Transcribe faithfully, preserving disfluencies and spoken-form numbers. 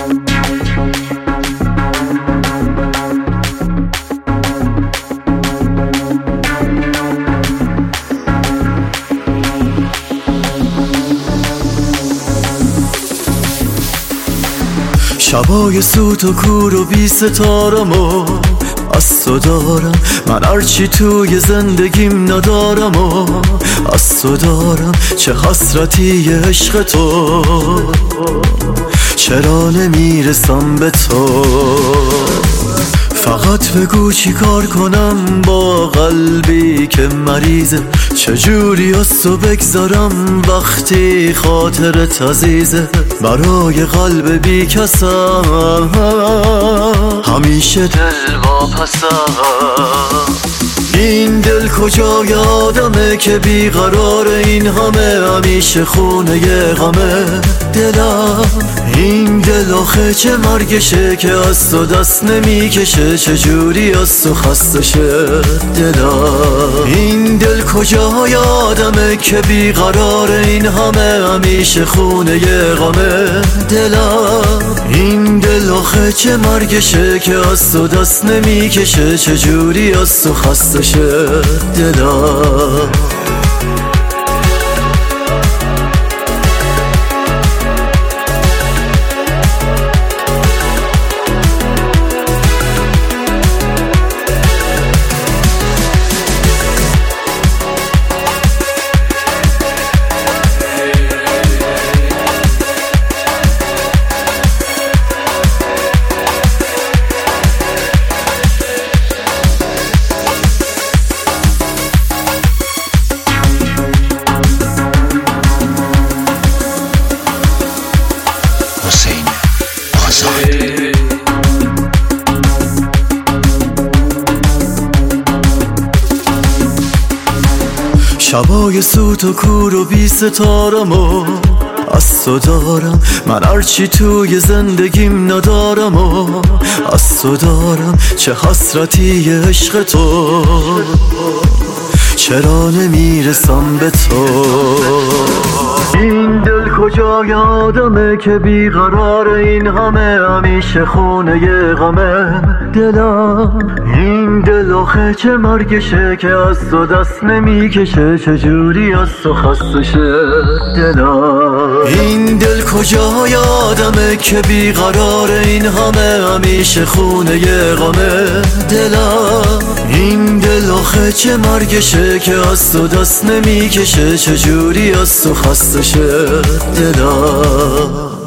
شبای سوت و کور و بی ستارم و از تو دارم، من هرچی توی زندگیم ندارم و از تو دارم. چه حسرتی عشق تو، چرا نمیرسم به تو؟ فقط بگو چی کار کنم با قلبی که مریضه، چجوری از تو بگذارم وقتی خاطرت عزیزه. برای قلب بی کسم همیشه دل واپسم. این دل کجای آدمه که بیقرار این همه، همیشه خونه غمه دلم. این دل آخه چه مرگشه که از تو دست نمیکشه، چجوری از تو خسته شه دلم. این دل کجای آدمه که بیقرار این همه، همیشه خونه غمه دلم. این دل آخه چه مرگشه که از تو دست نمیکشه، چجوری از تو خسته شه دلم. شبای سوت و کور و بی ستارم و از تو دارم، من هرچی توی زندگیم ندارم و از تو دارم. چه حسرتی عشق تو، چرا نمیرسم به تو؟ این دل کجای آدمه که بیقرار این همه، همیشه خونه غمه دلم. این دل آخه چه مرگشه که از تو دست نمیکشه، چجوری از تو خسته شه دلم. این دل کجای آدمه که بیقرار این همه، همیشه خونه غمه دلم. این دل آخه چه مرگشه که از تو دست نمیکشه، چجوری از تو خسته شه دلم.